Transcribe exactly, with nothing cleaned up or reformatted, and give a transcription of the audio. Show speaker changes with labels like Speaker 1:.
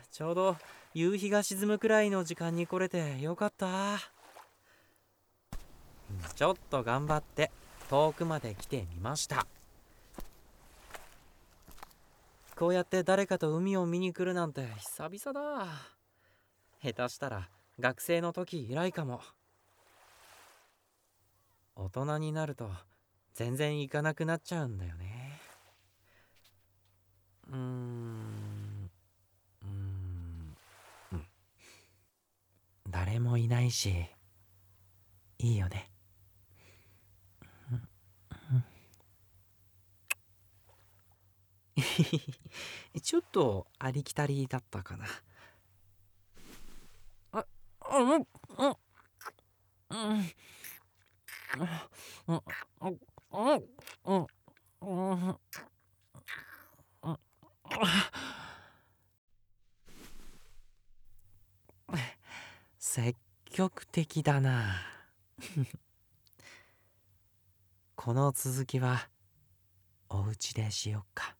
Speaker 1: ちょうど夕日が沈むくらいの時間に来れてよかった。ちょっと頑張って遠くまで来てみました。こうやって誰かと海を見に来るなんて久々だ。下手したら学生の時以来かも。大人になると全然行かなくなっちゃうんだよね。うーんうーんうん誰もいないしいいよね。ちょっとありきたりだったかな。あ、うん、うん、うん、うん、うん、うん、うん、うん、積極的だな。この続きはお家でしよっか。